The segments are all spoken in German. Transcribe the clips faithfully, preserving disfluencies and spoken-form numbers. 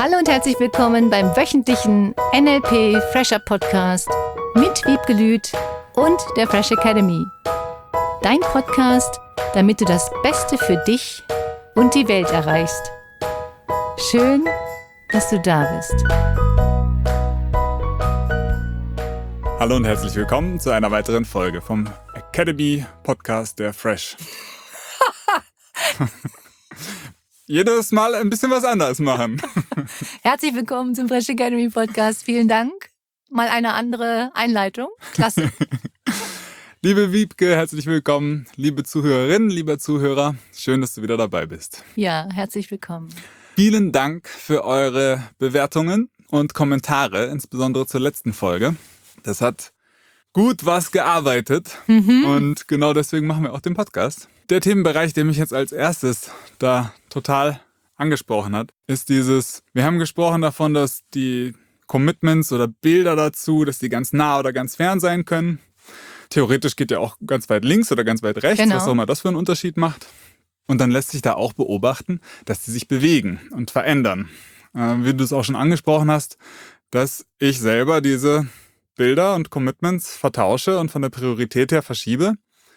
Hallo und herzlich willkommen beim wöchentlichen N L P Fresher Podcast mit Wiebke Lüth und der Fresh Academy. Dein Podcast, damit du das Beste für dich und die Welt erreichst. Schön, dass du da bist. Hallo und herzlich willkommen zu einer weiteren Folge vom Academy Podcast der Fresh. Jedes Mal ein bisschen was anderes machen. Herzlich willkommen zum Fresh Academy Podcast. Vielen Dank. Mal eine andere Einleitung. Klasse. Liebe Wiebke, herzlich willkommen. Liebe Zuhörerinnen, lieber Zuhörer, schön, dass du wieder dabei bist. Ja, herzlich willkommen. Vielen Dank für eure Bewertungen und Kommentare, insbesondere zur letzten Folge. Das hat gut was gearbeitet mhm. und genau deswegen machen wir auch den Podcast. Der Themenbereich, der mich jetzt als erstes da total angesprochen hat, ist dieses, wir haben gesprochen davon, dass die Commitments oder Bilder dazu, dass die ganz nah oder ganz fern sein können. Theoretisch geht ja auch ganz weit links oder ganz weit rechts, genau. Was auch immer das für einen Unterschied macht. Und dann lässt sich da auch beobachten, dass die sich bewegen und verändern. Äh, wie du es auch schon angesprochen hast, dass ich selber diese Bilder und Commitments vertausche und von der Priorität her verschiebe.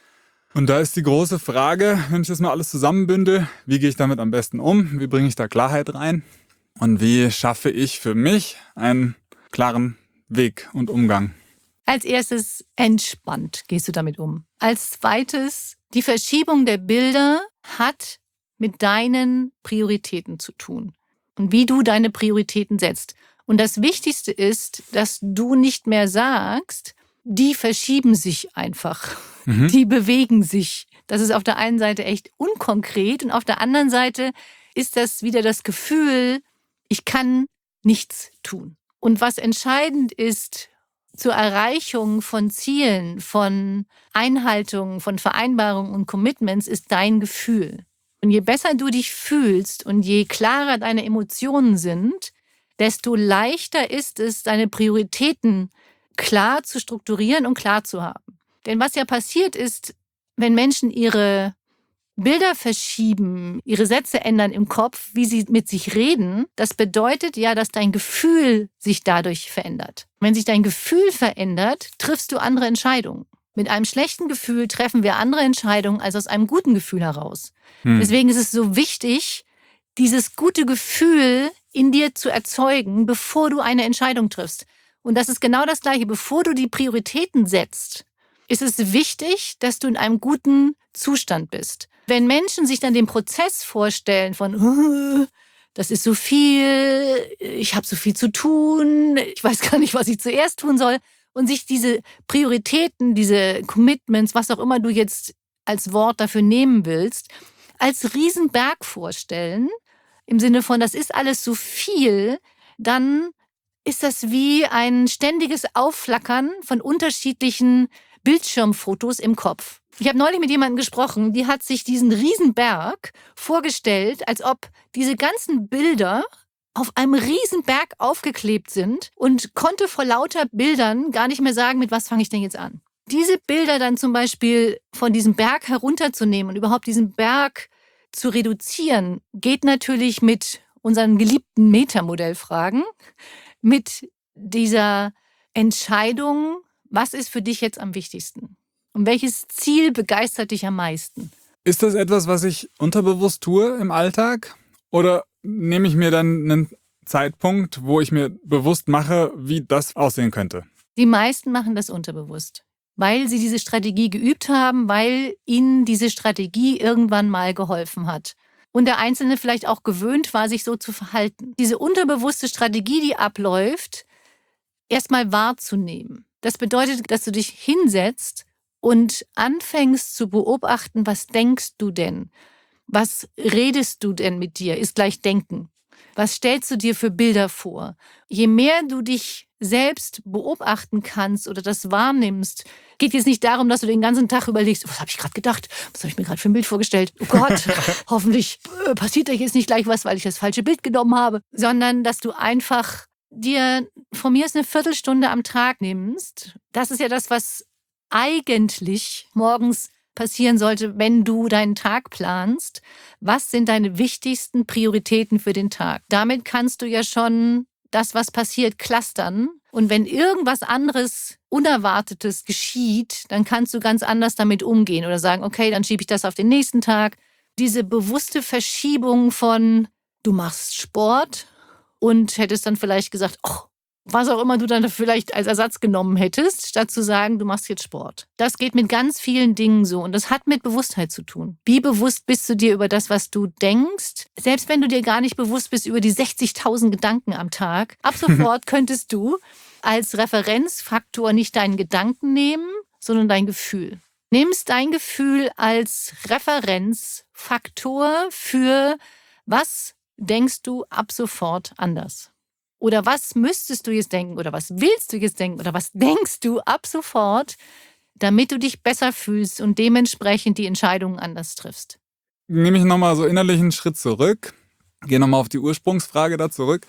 Und da ist die große Frage, wenn ich das mal alles zusammenbündel, wie gehe ich damit am besten um? Wie bringe ich da Klarheit rein? Und wie schaffe ich für mich einen klaren Weg und Umgang? Als erstes entspannt gehst du damit um. Als zweites, die Verschiebung der Bilder hat mit deinen Prioritäten zu tun und wie du deine Prioritäten setzt. Und das Wichtigste ist, dass du nicht mehr sagst, die verschieben sich einfach, mhm. die bewegen sich. Das ist auf der einen Seite echt unkonkret und auf der anderen Seite ist das wieder das Gefühl, ich kann nichts tun. Und was entscheidend ist zur Erreichung von Zielen, von Einhaltung, von Vereinbarungen und Commitments, ist dein Gefühl. Und je besser du dich fühlst und je klarer deine Emotionen sind, desto leichter ist es, deine Prioritäten klar zu strukturieren und klar zu haben. Denn was ja passiert ist, wenn Menschen ihre Bilder verschieben, ihre Sätze ändern im Kopf, wie sie mit sich reden, das bedeutet ja, dass dein Gefühl sich dadurch verändert. Wenn sich dein Gefühl verändert, triffst du andere Entscheidungen. Mit einem schlechten Gefühl treffen wir andere Entscheidungen als aus einem guten Gefühl heraus. Hm. Deswegen ist es so wichtig, dieses gute Gefühl in dir zu erzeugen, bevor du eine Entscheidung triffst. Und das ist genau das Gleiche. Bevor du die Prioritäten setzt, ist es wichtig, dass du in einem guten Zustand bist. Wenn Menschen sich dann den Prozess vorstellen von, das ist so viel, ich habe so viel zu tun, ich weiß gar nicht, was ich zuerst tun soll, und sich diese Prioritäten, diese Commitments, was auch immer du jetzt als Wort dafür nehmen willst, als Riesenberg vorstellen, im Sinne von, das ist alles so viel, dann ist das wie ein ständiges Aufflackern von unterschiedlichen Bildschirmfotos im Kopf. Ich habe neulich mit jemandem gesprochen, die hat sich diesen Riesenberg vorgestellt, als ob diese ganzen Bilder auf einem Riesenberg aufgeklebt sind und konnte vor lauter Bildern gar nicht mehr sagen, mit was fange ich denn jetzt an. Diese Bilder dann zum Beispiel von diesem Berg herunterzunehmen und überhaupt diesen Berg zu reduzieren, geht natürlich mit unseren geliebten Metamodellfragen, mit dieser Entscheidung, was ist für dich jetzt am wichtigsten? Und welches Ziel begeistert dich am meisten? Ist das etwas, was ich unterbewusst tue im Alltag? Oder nehme ich mir dann einen Zeitpunkt, wo ich mir bewusst mache, wie das aussehen könnte? Die meisten machen das unterbewusst, weil sie diese Strategie geübt haben, weil ihnen diese Strategie irgendwann mal geholfen hat. Und der Einzelne vielleicht auch gewöhnt war, sich so zu verhalten. Diese unterbewusste Strategie, die abläuft, erstmal wahrzunehmen. Das bedeutet, dass du dich hinsetzt und anfängst zu beobachten, was denkst du denn? Was redest du denn mit dir? Ist gleich Denken. Was stellst du dir für Bilder vor? Je mehr du dich selbst beobachten kannst oder das wahrnimmst, geht jetzt nicht darum, dass du den ganzen Tag überlegst, was habe ich gerade gedacht? Was habe ich mir gerade für ein Bild vorgestellt? Oh Gott, hoffentlich äh, passiert da jetzt nicht gleich was, weil ich das falsche Bild genommen habe. Sondern, dass du einfach dir von mir aus eine Viertelstunde am Tag nimmst. Das ist ja das, was eigentlich morgens passieren sollte, wenn du deinen Tag planst. Was sind deine wichtigsten Prioritäten für den Tag? Damit kannst du ja schon das, was passiert, clustern. Und wenn irgendwas anderes Unerwartetes geschieht, dann kannst du ganz anders damit umgehen oder sagen, okay, dann schiebe ich das auf den nächsten Tag. Diese bewusste Verschiebung von, du machst Sport und hättest dann vielleicht gesagt, oh, was auch immer du dann vielleicht als Ersatz genommen hättest, statt zu sagen, du machst jetzt Sport. Das geht mit ganz vielen Dingen so und das hat mit Bewusstheit zu tun. Wie bewusst bist du dir über das, was du denkst? Selbst wenn du dir gar nicht bewusst bist über die sechzigtausend Gedanken am Tag, ab sofort könntest du als Referenzfaktor nicht deinen Gedanken nehmen, sondern dein Gefühl. Nimmst dein Gefühl als Referenzfaktor für, was denkst du ab sofort anders? Oder was müsstest du jetzt denken oder was willst du jetzt denken oder was denkst du ab sofort, damit du dich besser fühlst und dementsprechend die Entscheidungen anders triffst? Nehme ich nochmal so innerlich einen Schritt zurück, gehe nochmal auf die Ursprungsfrage da zurück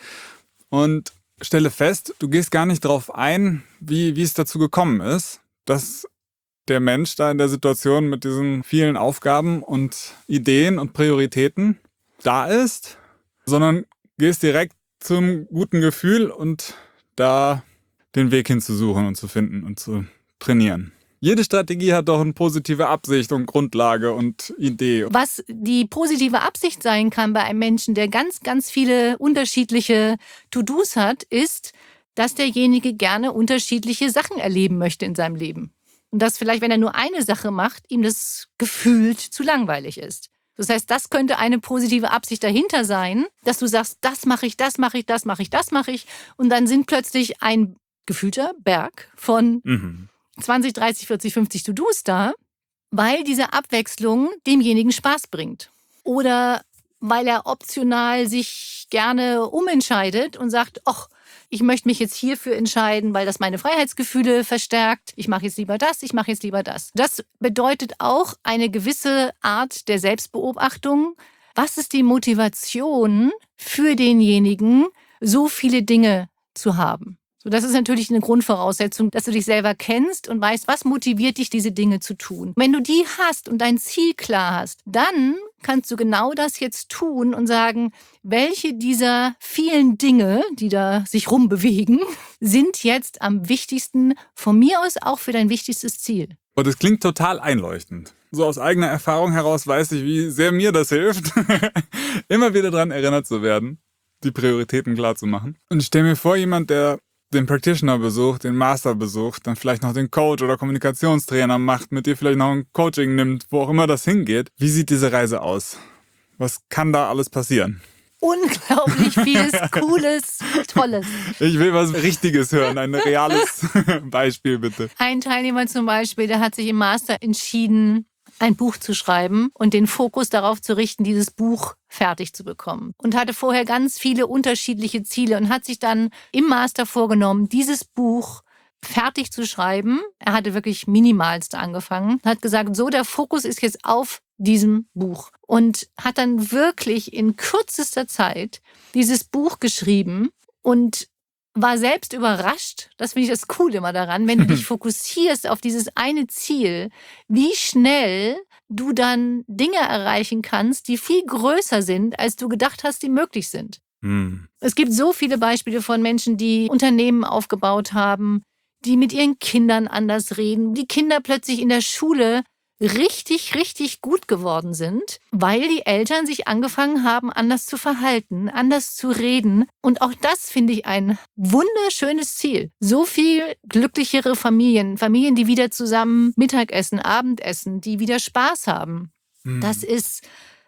und stelle fest, du gehst gar nicht darauf ein, wie, wie es dazu gekommen ist, dass der Mensch da in der Situation mit diesen vielen Aufgaben und Ideen und Prioritäten da ist, sondern gehst direkt zum guten Gefühl und da den Weg hinzusuchen und zu finden und zu trainieren. Jede Strategie hat doch eine positive Absicht und Grundlage und Idee. Was die positive Absicht sein kann bei einem Menschen, der ganz, ganz viele unterschiedliche To-Dos hat, ist, dass derjenige gerne unterschiedliche Sachen erleben möchte in seinem Leben. Und dass vielleicht, wenn er nur eine Sache macht, ihm das gefühlt zu langweilig ist. Das heißt, das könnte eine positive Absicht dahinter sein, dass du sagst, das mache ich, das mache ich, das mache ich, das mache ich. Und dann sind plötzlich ein gefühlter Berg von mhm. zwanzig, dreißig, vierzig, fünfzig To-Dos da, weil diese Abwechslung demjenigen Spaß bringt. Oder weil er optional sich gerne umentscheidet und sagt, ach, ich möchte mich jetzt hierfür entscheiden, weil das meine Freiheitsgefühle verstärkt. Ich mache jetzt lieber das, ich mache jetzt lieber das. Das bedeutet auch eine gewisse Art der Selbstbeobachtung. Was ist die Motivation für denjenigen, so viele Dinge zu haben? So, das ist natürlich eine Grundvoraussetzung, dass du dich selber kennst und weißt, was motiviert dich, diese Dinge zu tun. Wenn du die hast und dein Ziel klar hast, dann kannst du genau das jetzt tun und sagen, welche dieser vielen Dinge, die da sich rumbewegen, sind jetzt am wichtigsten, von mir aus auch für dein wichtigstes Ziel. Und das klingt total einleuchtend. So aus eigener Erfahrung heraus weiß ich, wie sehr mir das hilft, immer wieder daran erinnert zu werden, die Prioritäten klar zu machen. Und ich stelle mir vor, jemand, der den Practitioner besucht, den Master besucht, dann vielleicht noch den Coach oder Kommunikationstrainer macht, mit dir vielleicht noch ein Coaching nimmt, wo auch immer das hingeht. Wie sieht diese Reise aus? Was kann da alles passieren? Unglaublich vieles, Cooles, Tolles. Ich will was Richtiges hören, ein reales Beispiel bitte. Ein Teilnehmer zum Beispiel, der hat sich im Master entschieden, ein Buch zu schreiben und den Fokus darauf zu richten, dieses Buch fertig zu bekommen. Und hatte vorher ganz viele unterschiedliche Ziele und hat sich dann im Master vorgenommen, dieses Buch fertig zu schreiben. Er hatte wirklich minimalst angefangen. Hat gesagt, so, der Fokus ist jetzt auf diesem Buch. Und hat dann wirklich in kürzester Zeit dieses Buch geschrieben und war selbst überrascht, das finde ich das Coole immer daran, wenn du dich fokussierst auf dieses eine Ziel, wie schnell du dann Dinge erreichen kannst, die viel größer sind, als du gedacht hast, die möglich sind. Hm. Es gibt so viele Beispiele von Menschen, die Unternehmen aufgebaut haben, die mit ihren Kindern anders reden, die Kinder plötzlich in der Schule richtig, richtig gut geworden sind, weil die Eltern sich angefangen haben, anders zu verhalten, anders zu reden. Und auch das finde ich ein wunderschönes Ziel. So viel glücklichere Familien, Familien, die wieder zusammen Mittagessen, Abendessen, die wieder Spaß haben. Mhm. Das ist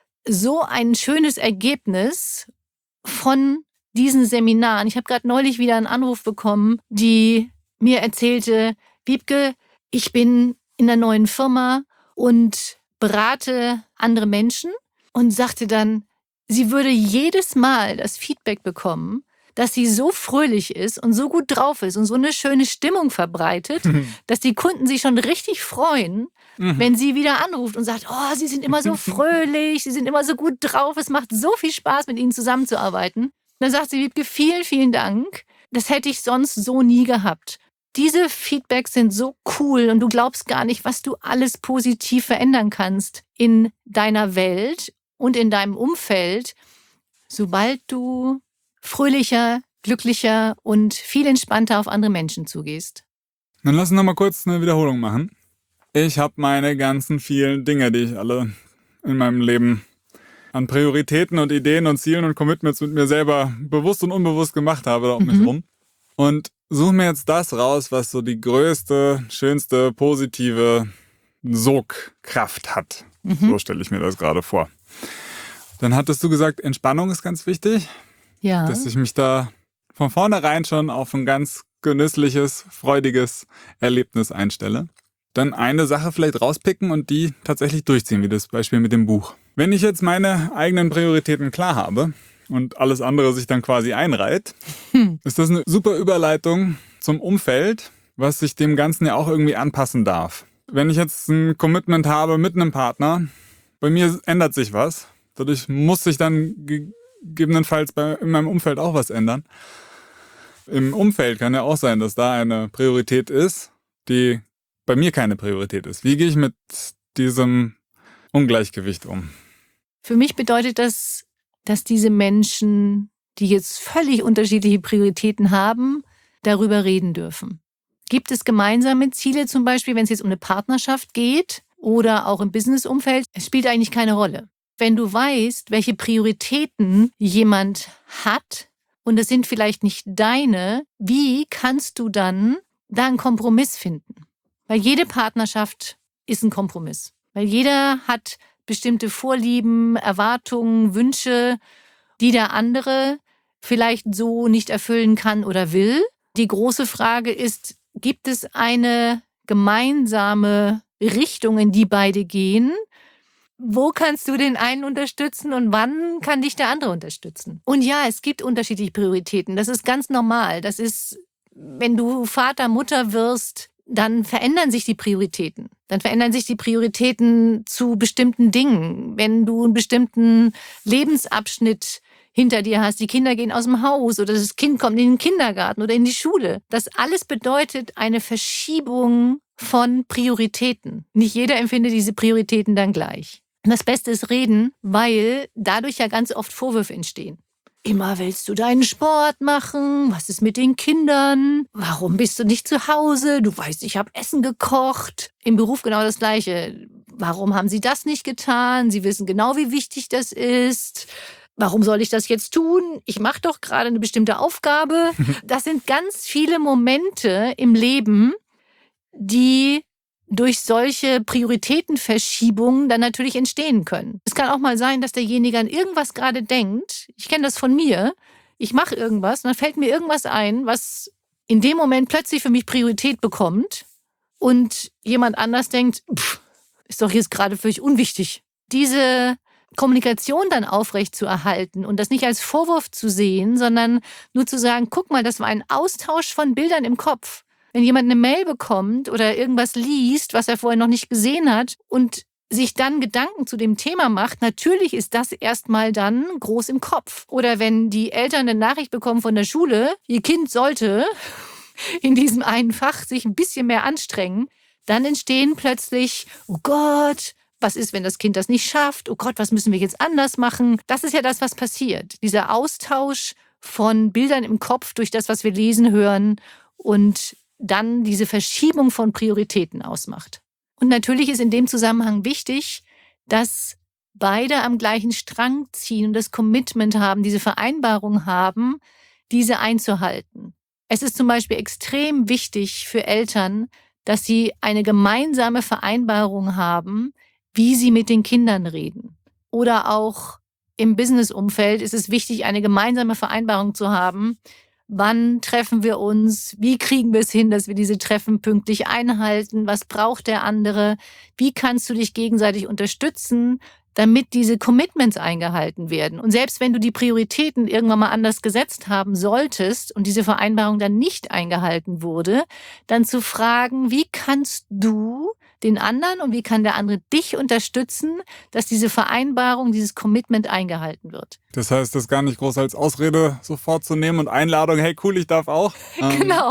so ein schönes Ergebnis von diesen Seminaren. Ich habe gerade neulich wieder einen Anruf bekommen, die mir erzählte, Wiebke, ich bin in einer neuen Firma und berate andere Menschen und sagte dann, sie würde jedes Mal das Feedback bekommen, dass sie so fröhlich ist und so gut drauf ist und so eine schöne Stimmung verbreitet, mhm. dass die Kunden sich schon richtig freuen, mhm. wenn sie wieder anruft und sagt, oh, sie sind immer so fröhlich, sie sind immer so gut drauf, es macht so viel Spaß, mit ihnen zusammenzuarbeiten. Und dann sagt sie, Wiebke, vielen, vielen Dank, das hätte ich sonst so nie gehabt. Diese Feedbacks sind so cool und du glaubst gar nicht, was du alles positiv verändern kannst in deiner Welt und in deinem Umfeld, sobald du fröhlicher, glücklicher und viel entspannter auf andere Menschen zugehst. Dann lass uns noch mal kurz eine Wiederholung machen. Ich habe meine ganzen vielen Dinge, die ich alle in meinem Leben an Prioritäten und Ideen und Zielen und Commitments mit mir selber bewusst und unbewusst gemacht habe, da um mhm. mich rum. Und suche mir jetzt das raus, was so die größte, schönste, positive Sogkraft hat. Mhm. So stelle ich mir das gerade vor. Dann hattest du gesagt, Entspannung ist ganz wichtig. Ja. Dass ich mich da von vornherein schon auf ein ganz genüssliches, freudiges Erlebnis einstelle. Dann eine Sache vielleicht rauspicken und die tatsächlich durchziehen, wie das Beispiel mit dem Buch. Wenn ich jetzt meine eigenen Prioritäten klar habe und alles andere sich dann quasi einreiht, hm. ist das eine super Überleitung zum Umfeld, was sich dem Ganzen ja auch irgendwie anpassen darf. Wenn ich jetzt ein Commitment habe mit einem Partner, bei mir ändert sich was. Dadurch muss sich dann gegebenenfalls bei, in meinem Umfeld auch was ändern. Im Umfeld kann ja auch sein, dass da eine Priorität ist, die bei mir keine Priorität ist. Wie gehe ich mit diesem Ungleichgewicht um? Für mich bedeutet das, dass diese Menschen, die jetzt völlig unterschiedliche Prioritäten haben, darüber reden dürfen. Gibt es gemeinsame Ziele zum Beispiel, wenn es jetzt um eine Partnerschaft geht oder auch im Businessumfeld? Es spielt eigentlich keine Rolle. Wenn du weißt, welche Prioritäten jemand hat und das sind vielleicht nicht deine, wie kannst du dann da einen Kompromiss finden? Weil jede Partnerschaft ist ein Kompromiss. Weil jeder hat bestimmte Vorlieben, Erwartungen, Wünsche, die der andere vielleicht so nicht erfüllen kann oder will. Die große Frage ist, gibt es eine gemeinsame Richtung, in die beide gehen? Wo kannst du den einen unterstützen und wann kann dich der andere unterstützen? Und ja, es gibt unterschiedliche Prioritäten. Das ist ganz normal. Das ist, wenn du Vater, Mutter wirst, dann verändern sich die Prioritäten. Dann verändern sich die Prioritäten zu bestimmten Dingen. Wenn du einen bestimmten Lebensabschnitt hinter dir hast, die Kinder gehen aus dem Haus oder das Kind kommt in den Kindergarten oder in die Schule. Das alles bedeutet eine Verschiebung von Prioritäten. Nicht jeder empfindet diese Prioritäten dann gleich. Und das Beste ist reden, weil dadurch ja ganz oft Vorwürfe entstehen. Immer willst du deinen Sport machen? Was ist mit den Kindern? Warum bist du nicht zu Hause? Du weißt, ich habe Essen gekocht. Im Beruf genau das Gleiche. Warum haben sie das nicht getan? Sie wissen genau, wie wichtig das ist. Warum soll ich das jetzt tun? Ich mache doch gerade eine bestimmte Aufgabe. Das sind ganz viele Momente im Leben, die durch solche Prioritätenverschiebungen dann natürlich entstehen können. Es kann auch mal sein, dass derjenige an irgendwas gerade denkt. Ich kenne das von mir. Ich mache irgendwas und dann fällt mir irgendwas ein, was in dem Moment plötzlich für mich Priorität bekommt und jemand anders denkt, pff, ist doch jetzt gerade völlig unwichtig. Diese Kommunikation dann aufrecht zu erhalten und das nicht als Vorwurf zu sehen, sondern nur zu sagen, guck mal, das war ein Austausch von Bildern im Kopf. Wenn jemand eine Mail bekommt oder irgendwas liest, was er vorher noch nicht gesehen hat und sich dann Gedanken zu dem Thema macht, natürlich ist das erstmal dann groß im Kopf. Oder wenn die Eltern eine Nachricht bekommen von der Schule, ihr Kind sollte in diesem einen Fach sich ein bisschen mehr anstrengen, dann entstehen plötzlich, oh Gott, was ist, wenn das Kind das nicht schafft? Oh Gott, was müssen wir jetzt anders machen? Das ist ja das, was passiert. Dieser Austausch von Bildern im Kopf durch das, was wir lesen, hören und dann diese Verschiebung von Prioritäten ausmacht. Und natürlich ist in dem Zusammenhang wichtig, dass beide am gleichen Strang ziehen und das Commitment haben, diese Vereinbarung haben, diese einzuhalten. Es ist zum Beispiel extrem wichtig für Eltern, dass sie eine gemeinsame Vereinbarung haben, wie sie mit den Kindern reden. Oder auch im Businessumfeld ist es wichtig, eine gemeinsame Vereinbarung zu haben, wann treffen wir uns? Wie kriegen wir es hin, dass wir diese Treffen pünktlich einhalten? Was braucht der andere? Wie kannst du dich gegenseitig unterstützen, damit diese Commitments eingehalten werden? Und selbst wenn du die Prioritäten irgendwann mal anders gesetzt haben solltest und diese Vereinbarung dann nicht eingehalten wurde, dann zu fragen, wie kannst du den anderen und wie kann der andere dich unterstützen, dass diese Vereinbarung, dieses Commitment eingehalten wird. Das heißt, das gar nicht groß als Ausrede sofort zu nehmen und Einladung, hey cool, ich darf auch. Ähm, genau.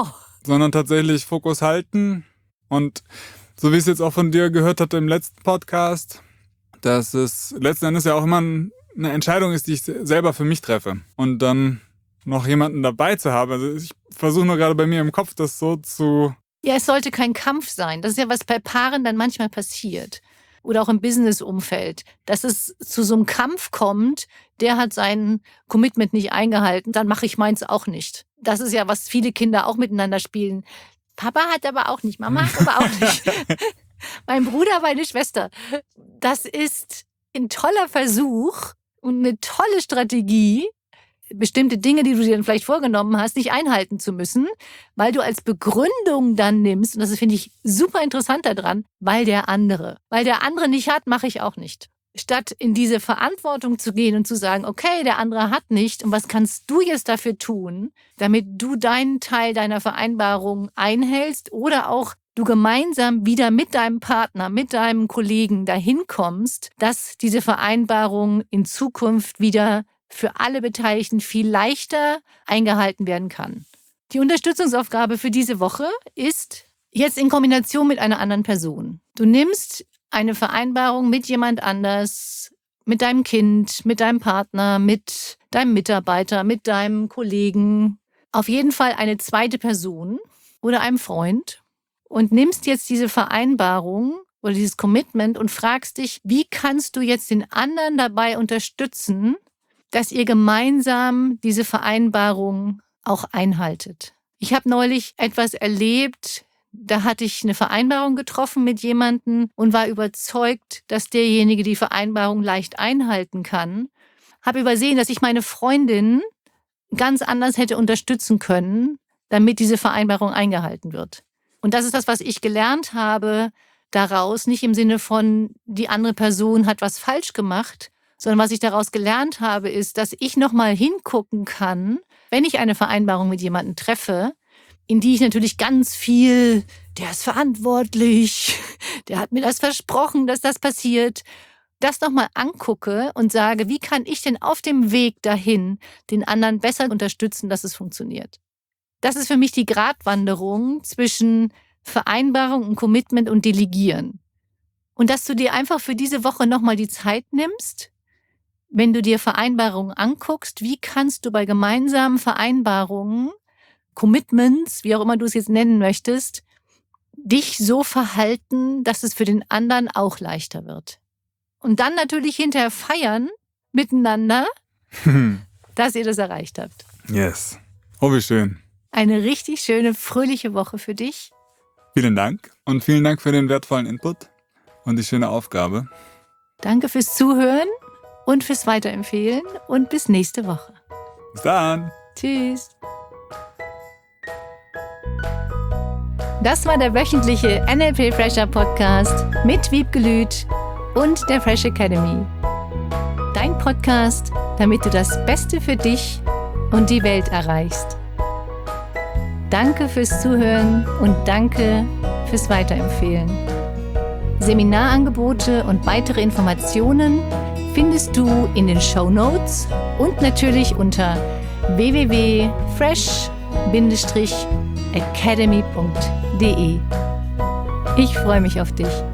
sondern tatsächlich Fokus halten. Und so wie ich es jetzt auch von dir gehört hatte im letzten Podcast, dass es letzten Endes ja auch immer eine Entscheidung ist, die ich selber für mich treffe. Und dann noch jemanden dabei zu haben. Also ich versuche nur gerade bei mir im Kopf, das so zu... Ja, es sollte kein Kampf sein. Das ist ja, was bei Paaren dann manchmal passiert. Oder auch im Business-Umfeld. Dass es zu so einem Kampf kommt, der hat sein Commitment nicht eingehalten, dann mache ich meins auch nicht. Das ist ja, was viele Kinder auch miteinander spielen. Papa hat aber auch nicht, Mama hat aber auch nicht. Mein Bruder, meine Schwester. Das ist ein toller Versuch und eine tolle Strategie, bestimmte Dinge, die du dir dann vielleicht vorgenommen hast, nicht einhalten zu müssen, weil du als Begründung dann nimmst, und das finde ich super interessant daran, weil der andere. Weil der andere nicht hat, mache ich auch nicht. Statt in diese Verantwortung zu gehen und zu sagen, okay, der andere hat nicht, und was kannst du jetzt dafür tun, damit du deinen Teil deiner Vereinbarung einhältst oder auch du gemeinsam wieder mit deinem Partner, mit deinem Kollegen dahin kommst, dass diese Vereinbarung in Zukunft wieder für alle Beteiligten viel leichter eingehalten werden kann. Die Unterstützungsaufgabe für diese Woche ist jetzt in Kombination mit einer anderen Person. Du nimmst eine Vereinbarung mit jemand anders, mit deinem Kind, mit deinem Partner, mit deinem Mitarbeiter, mit deinem Kollegen, auf jeden Fall eine zweite Person oder einem Freund und nimmst jetzt diese Vereinbarung oder dieses Commitment und fragst dich, wie kannst du jetzt den anderen dabei unterstützen, dass ihr gemeinsam diese Vereinbarung auch einhaltet. Ich habe neulich etwas erlebt, da hatte ich eine Vereinbarung getroffen mit jemandem und war überzeugt, dass derjenige die Vereinbarung leicht einhalten kann. Habe übersehen, dass ich meine Freundin ganz anders hätte unterstützen können, damit diese Vereinbarung eingehalten wird. Und das ist das, was ich gelernt habe daraus, nicht im Sinne von, die andere Person hat was falsch gemacht, sondern was ich daraus gelernt habe, ist, dass ich nochmal hingucken kann, wenn ich eine Vereinbarung mit jemandem treffe, in die ich natürlich ganz viel, der ist verantwortlich, der hat mir das versprochen, dass das passiert, das nochmal angucke und sage, wie kann ich denn auf dem Weg dahin den anderen besser unterstützen, dass es funktioniert. Das ist für mich die Gratwanderung zwischen Vereinbarung und Commitment und Delegieren. Und dass du dir einfach für diese Woche nochmal die Zeit nimmst, wenn du dir Vereinbarungen anguckst, wie kannst du bei gemeinsamen Vereinbarungen, Commitments, wie auch immer du es jetzt nennen möchtest, dich so verhalten, dass es für den anderen auch leichter wird. Und dann natürlich hinterher feiern miteinander, dass ihr das erreicht habt. Yes. Oh, wie schön. Eine richtig schöne, fröhliche Woche für dich. Vielen Dank und vielen Dank für den wertvollen Input und die schöne Aufgabe. Danke fürs Zuhören und fürs Weiterempfehlen und bis nächste Woche. Bis dann. Tschüss. Das war der wöchentliche N L P Fresher Podcast mit Wiebke Lüth und der Fresh Academy. Dein Podcast, damit du das Beste für dich und die Welt erreichst. Danke fürs Zuhören und danke fürs Weiterempfehlen. Seminarangebote und weitere Informationen findest du in den Shownotes und natürlich unter w w w punkt fresh academy punkt d e. Ich freue mich auf dich.